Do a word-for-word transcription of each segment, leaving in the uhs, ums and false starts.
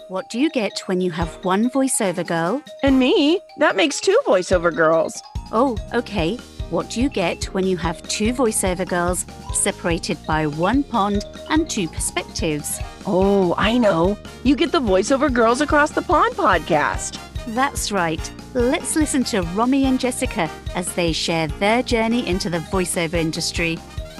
What do you get when you have one voiceover girl? And me? That makes two voiceover girls. Oh, okay. What do you get when you have two voiceover girls separated by one pond and two perspectives? Oh, I know. You get the Voiceover Girls Across the Pond podcast. That's right. Let's listen to Romy and Jessica as they share their journey into the voiceover industry.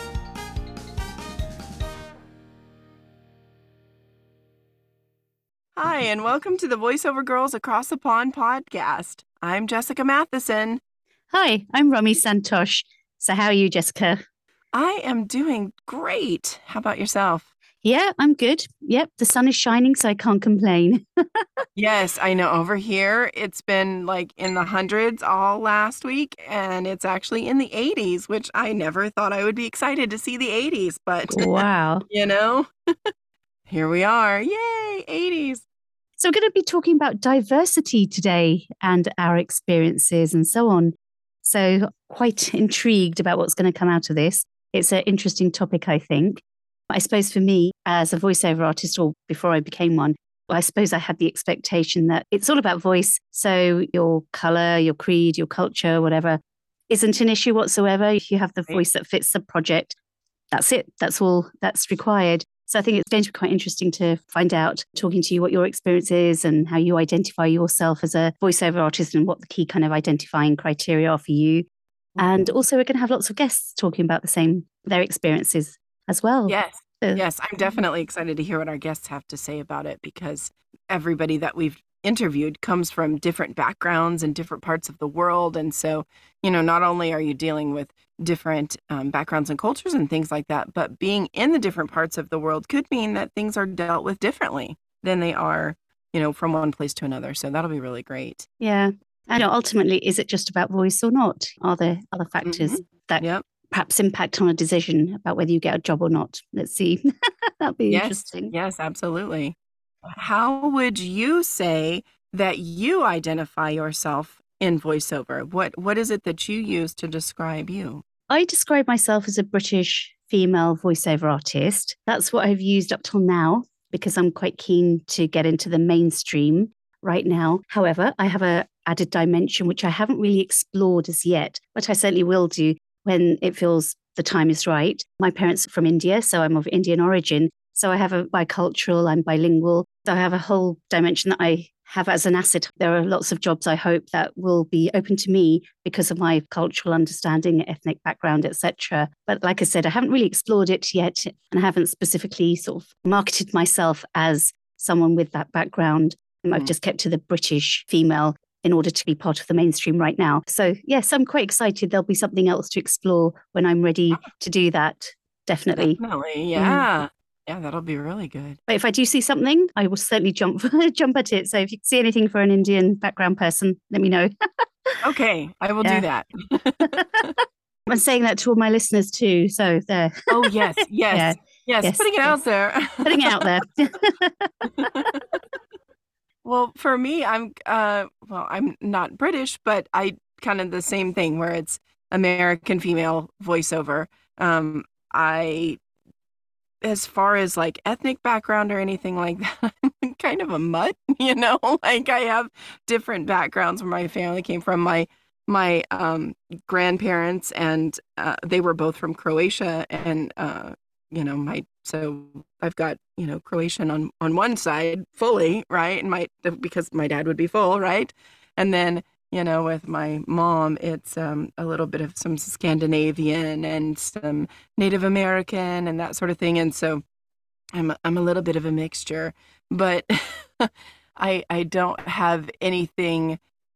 Hi, and welcome to the Voiceover Girls Across the Pond podcast. I'm Jessica Matheson. Hi, I'm Romy Santosh. So how are you, Jessica? I am doing great. How about yourself? Yeah, I'm good. Yep, the sun is shining, so I can't complain. Yes, I know. Over here, it's been like in the hundreds all last week, and it's actually in the eighties, which I never thought I would be excited to see the eighties, but Wow. you know, here we are. Yay, eighties. So we're going to be talking about diversity today and our experiences and so on. So quite intrigued about what's going to come out of this. It's an interesting topic, I think. I suppose for me, as a voiceover artist, or before I became one, I suppose I had the expectation that it's all about voice. So your color, your creed, your culture, whatever, isn't an issue whatsoever. If you have the voice that fits the project, that's it. That's all that's required. So I think it's going to be quite interesting to find out, talking to you, what your experience is and how you identify yourself as a voiceover artist and what the key kind of identifying criteria are for you. And also we're going to have lots of guests talking about the same, their experiences as well. Yes. So, Yes, I'm definitely excited to hear what our guests have to say about it because everybody that we've interviewed comes from different backgrounds and different parts of the world. And so, you know, not only are you dealing with different um, backgrounds and cultures and things like that, but being in the different parts of the world could mean that things are dealt with differently than they are, you know, from one place to another. So that'll be really great. Yeah. And ultimately, is it just about voice or not? Are there other factors Mm-hmm. that Yep. perhaps impact on a decision about whether you get a job or not? Let's see. That'd be Yes. interesting. Yes, absolutely. How would you say that you identify yourself in voiceover? What What is it that you use to describe you? I describe myself as a British female voiceover artist. That's what I've used up till now because I'm quite keen to get into the mainstream right now. However, I have a added dimension which I haven't really explored as yet, but I certainly will do when it feels the time is right. My parents are from India, so I'm of Indian origin. So I have a bicultural, I'm bilingual. So I have a whole dimension that I have as an asset. There are lots of jobs I hope that will be open to me because of my cultural understanding, ethnic background, et cetera. But like I said, I haven't really explored it yet, and I haven't specifically sort of marketed myself as someone with that background. Mm. I've just kept to the British female in order to be part of the mainstream right now. So yes, I'm quite excited. There'll be something else to explore when I'm ready to do that. Definitely. Definitely. Yeah. Mm. Yeah, that'll be really good. But if I do see something, I will certainly jump jump at it. So if you see anything for an Indian background person, let me know. Okay, I will Yeah. do that. I'm saying that to all my listeners too. So there. Oh, yes, yes, Yeah. yes, Yes, putting it yes. out there. Putting it out there. Well, for me, I'm, uh, well, I'm not British, but I kind of the same thing where it's American female voiceover. Um, I, as far as like ethnic background or anything like that, I'm kind of a mutt, you know, like I have different backgrounds where my family came from. My, my, um, grandparents and, uh, they were both from Croatia and, uh, you know, my, so I've got, you know, Croatian on, on one side fully, right? And my, because my dad would be full, right? And then, you know, with my mom, it's um, a little bit of some Scandinavian and some Native American and that sort of thing. And so I'm, I'm a little bit of a mixture, but I, I don't have anything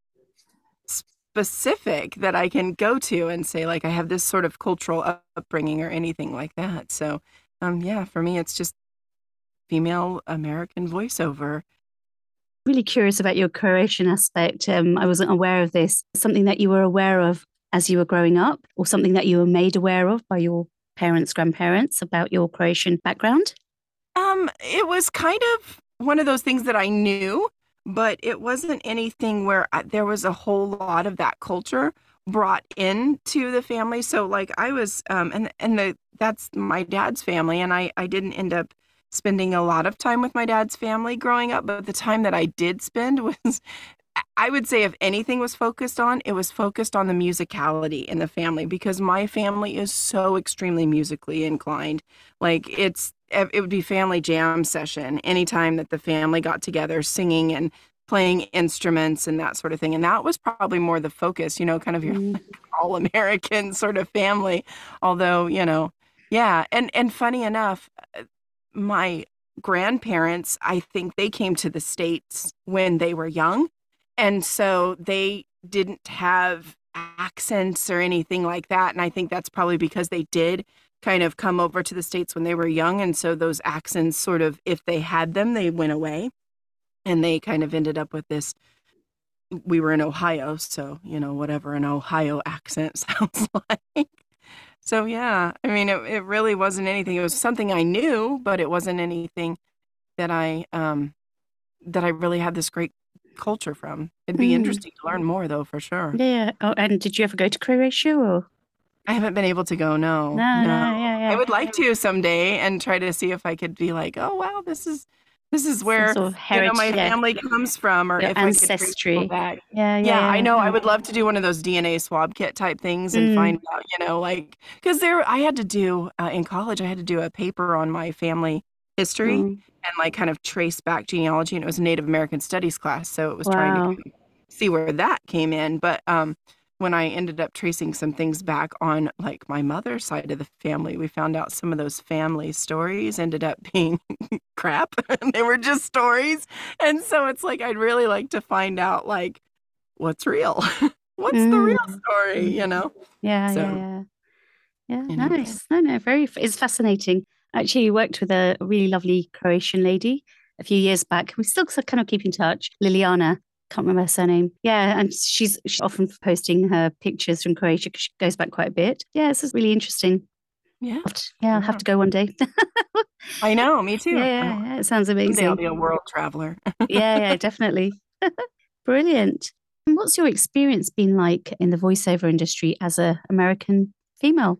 specific that I can go to and say, like, I have this sort of cultural upbringing or anything like that. So, um, yeah, for me, it's just female American voiceover. Really curious about your Croatian aspect. Um, I wasn't aware of this. Something that you were aware of as you were growing up, or something that you were made aware of by your parents, grandparents about your Croatian background? Um, it was kind of one of those things that I knew, but it wasn't anything where I, there was a whole lot of that culture brought into the family. So like I was, um, and, and the, that's my dad's family. And I, I didn't end up spending a lot of time with my dad's family growing up, but the time that I did spend was, I would say if anything was focused on, it was focused on the musicality in the family because my family is so extremely musically inclined. Like it's, it would be family jam session anytime that the family got together singing and playing instruments and that sort of thing. And that was probably more the focus, you know, kind of your Mm. like, all-American sort of family. Although, you know, yeah. And, and funny enough, my grandparents, I think they came to the States when they were young. And so they didn't have accents or anything like that. And I think that's probably because they did kind of come over to the States when they were young. And so those accents sort of, if they had them, they went away. And they kind of ended up with this. We were in Ohio, so, you know, whatever an Ohio accent sounds like. So, yeah, I mean, it, it really wasn't anything. It was something I knew, but it wasn't anything that I um, that I really had this great culture from. It'd be Mm. interesting to learn more, though, for sure. Yeah. Oh, and did you ever go to Croatia or? I haven't been able to go, no. No, No. no, yeah, yeah. I would like to someday and try to see if I could be like, oh, wow, this is this is where Some sort of you know heritage, my yeah. family comes from, or Your if I could trace ancestry. people back. Yeah, yeah, Yeah, yeah. I know. I yeah. would love to do one of those D N A swab kit type things and Mm. find out, you know, like, because there, I had to do uh, in college, I had to do a paper on my family history Mm. and like kind of trace back genealogy, and it was a Native American Studies class, so it was trying to Wow. kind of see where that came in. But um, when I ended up tracing some things back on like my mother's side of the family, we found out some of those family stories ended up being crap. They were just stories. And so it's like, I'd really like to find out like, what's real? What's the real Mm. story, you know? Yeah, So, yeah, yeah. Yeah, anyway. nice. No, no, very, f- it's fascinating. Actually, worked with a really lovely Croatian lady a few years back. We still so- kind of keep in touch. Liliana, can't remember her surname. Yeah, and she's she's often posting her pictures from Croatia because she goes back quite a bit. Yeah, it's just really interesting. Yeah. I'll have to- yeah, I'll have Yeah. to go one day. I know, me too. Yeah, I yeah, hope yeah, it sounds someday I'll amazing. be a world traveler. Yeah, yeah, definitely. Brilliant. And what's your experience been like in the voiceover industry as a American female?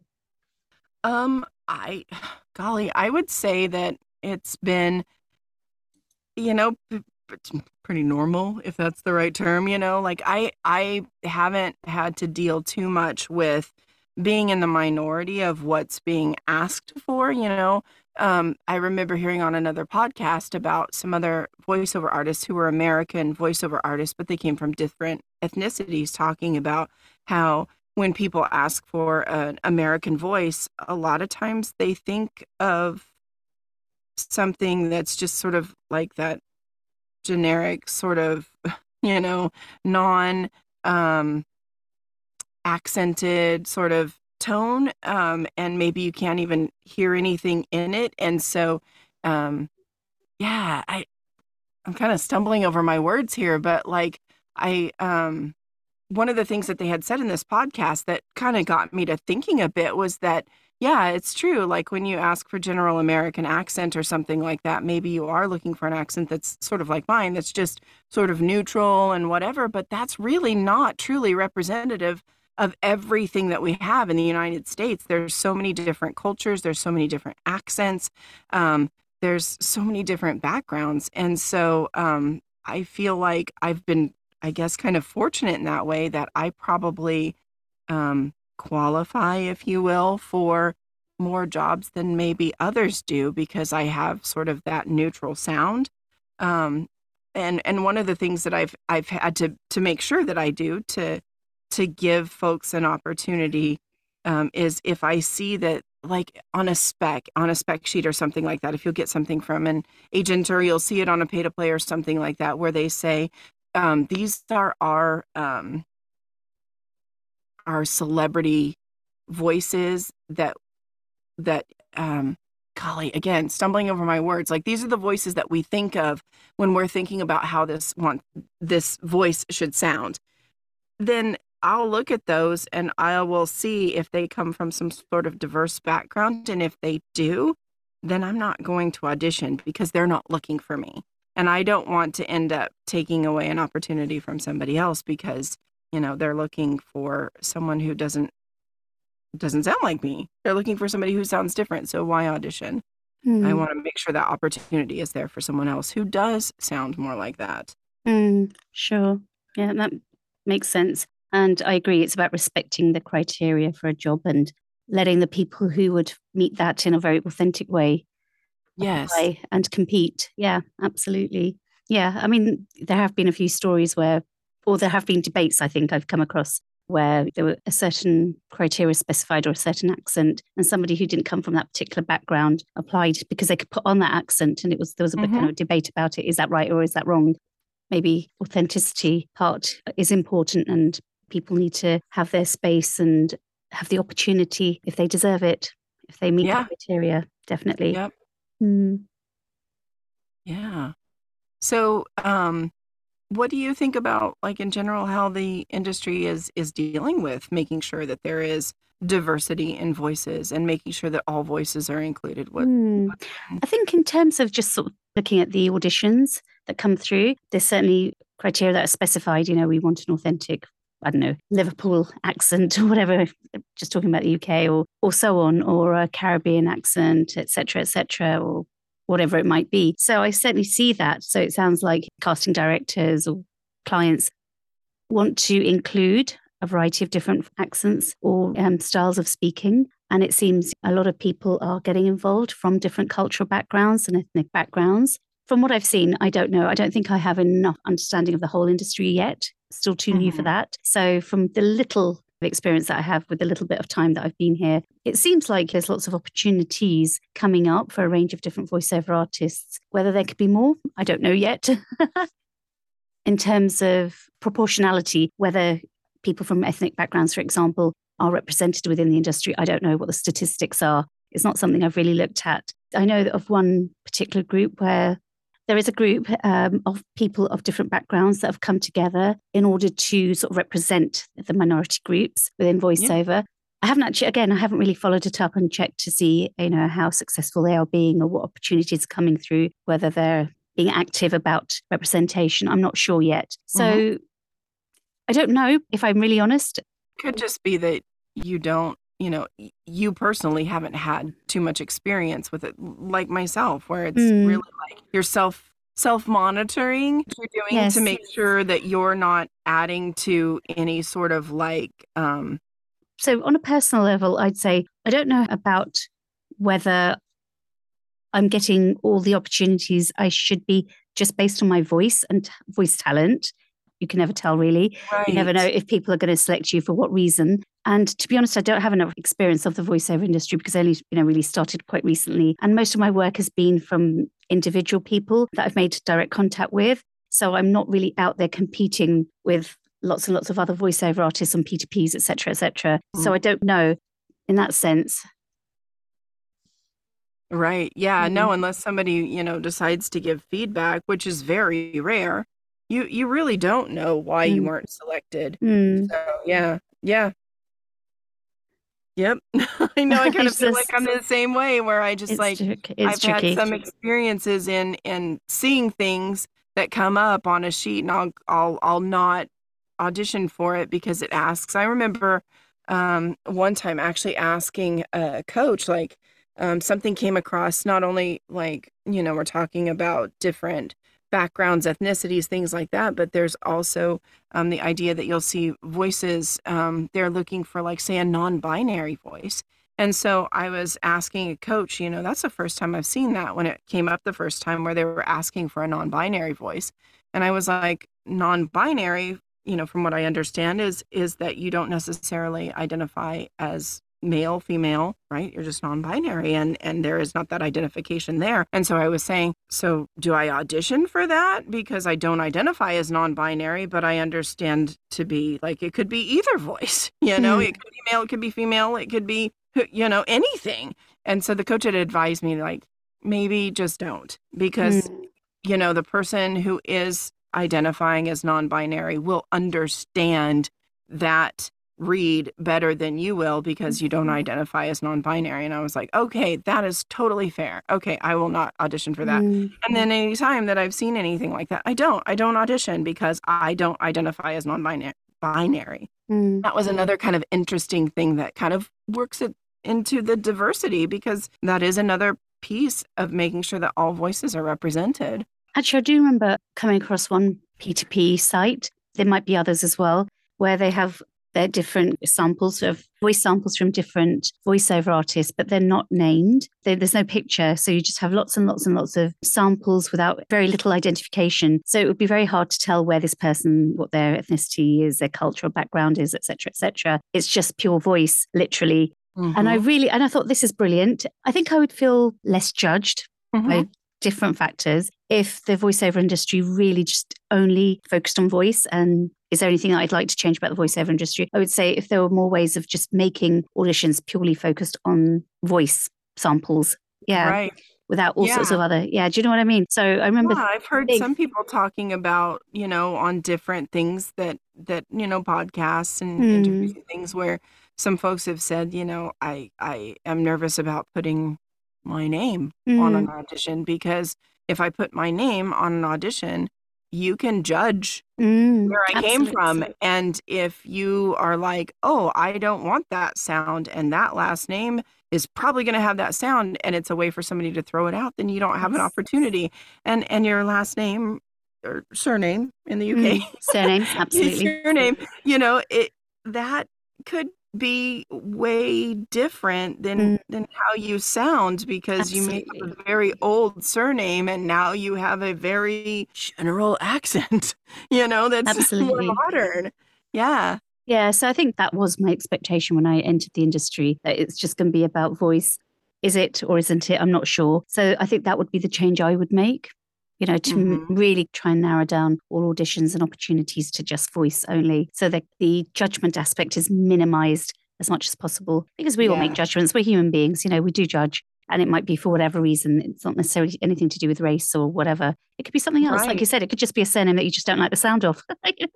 Um, I, golly, I would say that it's been, you know, p- it's pretty normal, if that's the right term, you know, like I, I haven't had to deal too much with being in the minority of what's being asked for, you know. Um, I remember hearing on another podcast about some other voiceover artists who were American voiceover artists, but they came from different ethnicities, talking about how when people ask for an American voice, a lot of times they think of something that's just sort of like that generic sort of, you know, non um, accented sort of tone. Um, and maybe you can't even hear anything in it. And so, um, yeah, I, I'm kind of stumbling over my words here, but like I, um, one of the things that they had said in this podcast that kind of got me to thinking a bit was that, yeah, it's true. Like when you ask for general American accent or something like that, maybe you are looking for an accent that's sort of like mine, that's just sort of neutral and whatever, but that's really not truly representative of everything that we have in the United States. There's so many different cultures, there's so many different accents, um, there's so many different backgrounds. And so um, I feel like I've been, I guess, kind of fortunate in that way that I probably um, qualify, if you will, for more jobs than maybe others do because I have sort of that neutral sound. Um, and and one of the things that I've I've had to to make sure that I do to to give folks an opportunity um, is if I see that like on a spec on a spec sheet or something like that, if you'll get something from an agent or you'll see it on a pay to play or something like that, where they say um, these are our um, our celebrity voices that that um golly, again, stumbling over my words, like these are the voices that we think of when we're thinking about how this one this voice should sound. Then I'll look at those and I will see if they come from some sort of diverse background, and if they do, then I'm not going to audition because they're not looking for me. And I don't want to end up taking away an opportunity from somebody else because, you know, they're looking for someone who doesn't doesn't sound like me. They're looking for somebody who sounds different. So why audition? I Mm. want to make sure that opportunity is there for someone else who does sound more like that. Mm. Sure. Yeah, that makes sense. And I agree, it's about respecting the criteria for a job and letting the people who would meet that in a very authentic way Yes. apply and compete. Yeah, absolutely. Yeah, I mean, there have been a few stories where, or there have been debates, I think I've come across, where there were a certain criteria specified or a certain accent, and somebody who didn't come from that particular background applied because they could put on that accent, and it was there was a bit kind Mm-hmm. of debate about it. Is that right or is that wrong? Maybe authenticity part is important, and people need to have their space and have the opportunity if they deserve it, if they meet the Yeah. criteria. Definitely. Yep. Mm. Yeah. So, um, what do you think about, like in general, how the industry is is dealing with making sure that there is diversity in voices and making sure that all voices are included? What? Mm. I think in terms of just sort of looking at the auditions that come through, there's certainly criteria that are specified. You know, we want an authentic, I don't know, Liverpool accent or whatever, just talking about the U K or or so on, or a Caribbean accent, et cetera, et cetera, or whatever it might be. So I certainly see that. So it sounds like casting directors or clients want to include a variety of different accents or um, styles of speaking. And it seems a lot of people are getting involved from different cultural backgrounds and ethnic backgrounds. From what I've seen, I don't know. I don't think I have enough understanding of the whole industry yet. Still too new for Mm-hmm. that. So, from the little experience that I have with the little bit of time that I've been here, it seems like there's lots of opportunities coming up for a range of different voiceover artists. Whether there could be more, I don't know yet. In terms of proportionality, whether people from ethnic backgrounds, for example, are represented within the industry, I don't know what the statistics are. It's not something I've really looked at. I know of one particular group where there is a group um, of people of different backgrounds that have come together in order to sort of represent the minority groups within Yeah. voiceover. I haven't actually, again, I haven't really followed it up and checked to see, you know, how successful they are being or what opportunities are coming through, whether they're being active about representation. I'm not sure yet. So Mm-hmm. I don't know, if I'm really honest. Could just be that you don't, you know, y- you personally haven't had too much experience with it, l- like myself, where it's Mm, really like you're self self monitoring you're doing to yes. make sure that you're not adding to any sort of like um So on a personal level, I'd say I don't know about whether I'm getting all the opportunities I should be just based on my voice and voice talent. You can never tell, really. You never know right. if people are going to select you for what reason. And to be honest, I don't have enough experience of the voiceover industry because I only, you know, really started quite recently. And most of my work has been from individual people that I've made direct contact with. So I'm not really out there competing with lots and lots of other voiceover artists on P two Ps, et cetera, et cetera. So I don't know in that sense. Right. Yeah. Mm, No, unless somebody, you know, decides to give feedback, which is very rare, you you really don't know why you mm, weren't selected. mm. So, yeah. Yeah. Yep. I know I kind of It's feel like just, I'm the same way where I just it's, like trick- it's I've had tricky. some experiences in in seeing things that come up on a sheet and I'll I'll I'll not audition for it because it asks. I remember um one time actually asking a coach like um something came across not only like, you know, we're talking about different backgrounds, ethnicities, things like that, but there's also um, the idea that you'll see voices, um, they're looking for, like, say, a non binary voice. And so I was asking a coach, you know, that's the first time I've seen that when it came up the first time where they were asking for a non binary voice. And I was like, non binary, you know, from what I understand, is is that you don't necessarily identify as male, female, right? You're just non-binary and and there is not that identification there. And so I was saying, so do I audition for that because I don't identify as non-binary, but I understand to be like it could be either voice, you know, Mm, it could be male, it could be female, it could be you know anything. And so the coach had advised me like maybe just don't because mm, you know the person who is identifying as non-binary will understand that read better than you will because you don't identify as non-binary. And I was like, okay, that is totally fair. Okay, I will not audition for that. mm, And then anytime that I've seen anything like that, I don't. I don't audition because I don't identify as non-binary. Binary. mm, That was another kind of interesting thing that kind of works it into the diversity because that is another piece of making sure that all voices are represented. Actually, I do remember coming across one P two P site, there might be others as well, where they have their different samples of voice samples from different voiceover artists, but they're not named. They, there's no picture. So you just have lots and lots and lots of samples without very little identification. So it would be very hard to tell where this person, what their ethnicity is, their cultural background is, et cetera, et cetera. It's just pure voice, literally. Mm-hmm. And I really, and I thought this is brilliant. I think I would feel less judged mm-hmm. by different factors if the voiceover industry really just only focused on voice. And is there anything that I'd like to change about the voiceover industry? I would say if there were more ways of just making auditions purely focused on voice samples. Yeah. Right. Without all yeah. sorts of other, yeah. Do you know what I mean? So I remember. Yeah, I've heard big, some people talking about, you know, on different things that, that, you know, podcasts and mm. interviews and things where some folks have said, you know, I, I am nervous about putting my name mm. on an audition, because if I put my name on an audition, you can judge mm, where I absolutely. came from. And if you are like, oh, I don't want that sound, and that last name is probably going to have that sound, and it's a way for somebody to throw it out, then you don't have yes. an opportunity. And and your last name or surname in the U K, mm, surname, absolutely, surname, you know, it that could be way different than mm. than how you sound, because absolutely. you may have a very old surname and now you have a very general accent, you know, that's absolutely. more modern. Yeah. Yeah. So I think that was my expectation when I entered the industry, that it's just going to be about voice. Is it or isn't it? I'm not sure. So I think that would be the change I would make, you know, to mm-hmm. really try and narrow down all auditions and opportunities to just voice only, so that the judgment aspect is minimized as much as possible, because we yeah. all make judgments. We're human beings, you know, we do judge, and it might be for whatever reason. It's not necessarily anything to do with race or whatever. It could be something else. Right. Like you said, it could just be a surname that you just don't like the sound of.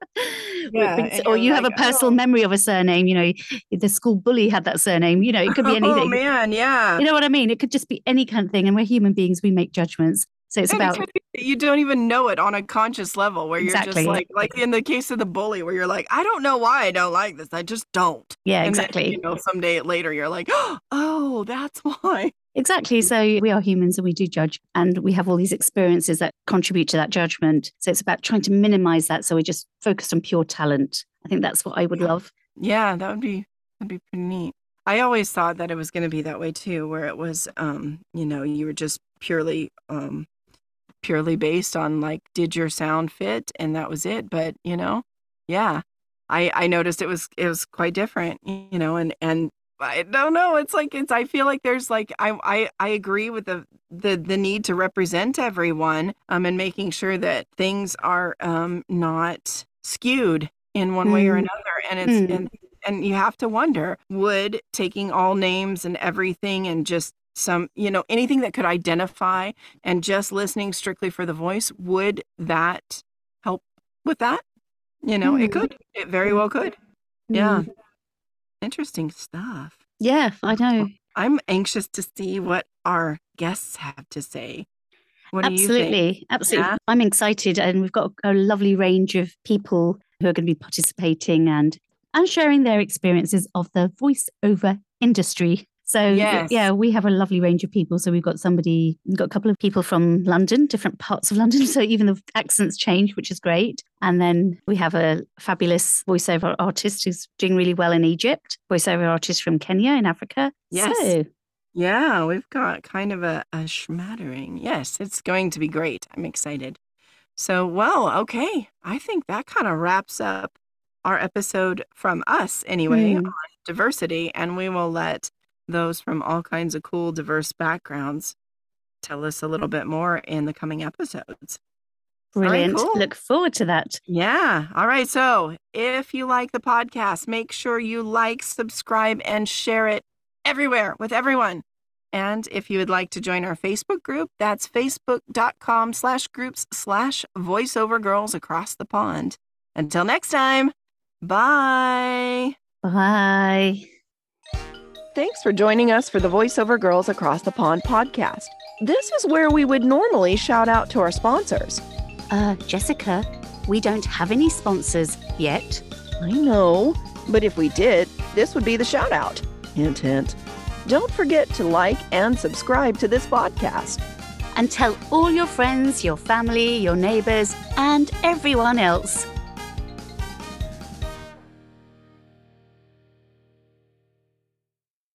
yeah, or you like, have a personal oh. memory of a surname, you know, the school bully had that surname, you know, it could be anything. Oh man, yeah. You know what I mean? It could just be any kind of thing. And we're human beings, we make judgments. So it's and about... You don't even know it on a conscious level, where you're exactly. just like, like in the case of the bully, where you're like, I don't know why I don't like this. I just don't. Yeah, and exactly. Then, you know, someday later, you're like, oh, that's why. Exactly. So we are humans and we do judge, and we have all these experiences that contribute to that judgment. So it's about trying to minimize that. So we're just focused on pure talent. I think that's what I would love. Yeah, that would be, that'd be pretty neat. I always thought that it was going to be that way too, where it was, um, you know, you were just purely, um, purely based on like, did your sound fit? And that was it. But, you know, yeah, I, I noticed it was, it was quite different, you know, and, and I don't know. It's like, it's, I feel like there's like, I, I, I agree with the, the, the need to represent everyone, um, and making sure that things are, um, not skewed in one mm. way or another. And it's, mm. and, and you have to wonder, would taking all names and everything and just some, you know, anything that could identify and just listening strictly for the voice, would that help with that? You know, mm. it could, it very well could. Mm. Yeah. Interesting stuff. Yeah, I know. I'm anxious to see what our guests have to say. What do absolutely, you think? Absolutely. Yeah? I'm excited, and we've got a lovely range of people who are going to be participating and and sharing their experiences of the voiceover industry. So yes. yeah, we have a lovely range of people. So we've got somebody, we've got a couple of people from London, different parts of London. So even the accents change, which is great. And then we have a fabulous voiceover artist who's doing really well in Egypt, voiceover artist from Kenya in Africa. Yes. So, yeah, we've got kind of a, a schmattering. Yes, it's going to be great. I'm excited. So, well, okay. I think that kind of wraps up our episode from us anyway mm. on diversity. And we will let those from all kinds of cool, diverse backgrounds tell us a little bit more in the coming episodes. Brilliant. Right, cool. Look forward to that. Yeah. All right. So if you like the podcast, make sure you like, subscribe, and share it everywhere with everyone. And if you would like to join our Facebook group, that's facebook.com slash groups slash voiceover girls across the pond. Until next time, bye. Bye. Thanks for joining us for the Voiceover Girls Across the Pond podcast. This is where we would normally shout out to our sponsors. Uh, Jessica, we don't have any sponsors yet. I know, but if we did, this would be the shout out. Hint, hint. Don't forget to like and subscribe to this podcast. And tell all your friends, your family, your neighbors, and everyone else